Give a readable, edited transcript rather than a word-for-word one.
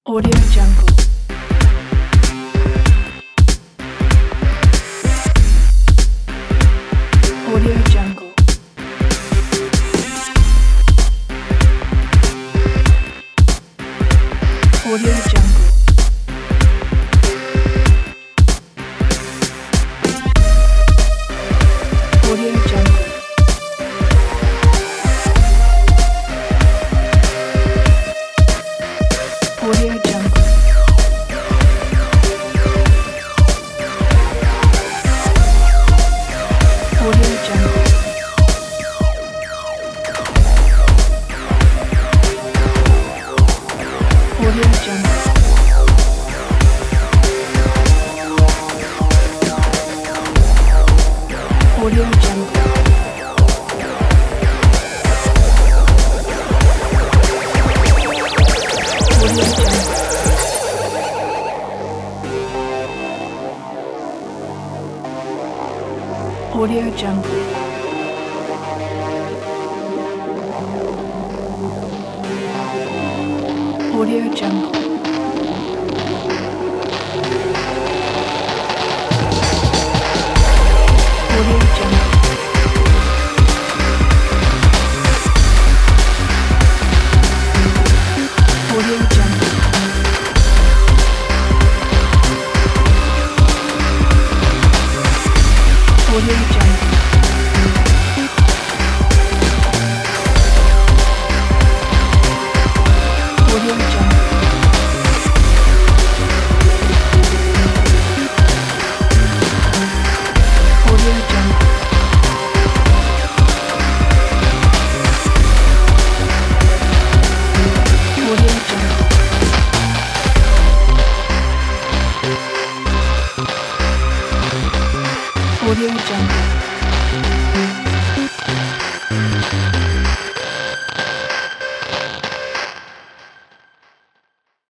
Audio Jungle. Audio Jungle. Audio Jungle. Audio Jungle. Audio Jungle. Audio Jungle. Audio Jungle. Audio Jungle. Audio Jungle. Audio Jungle. Audio Jungle. Audio Jungle. Audio Jungle. Audio Jungle. Audio Jungle. Audio Jungle. Audio Jungle.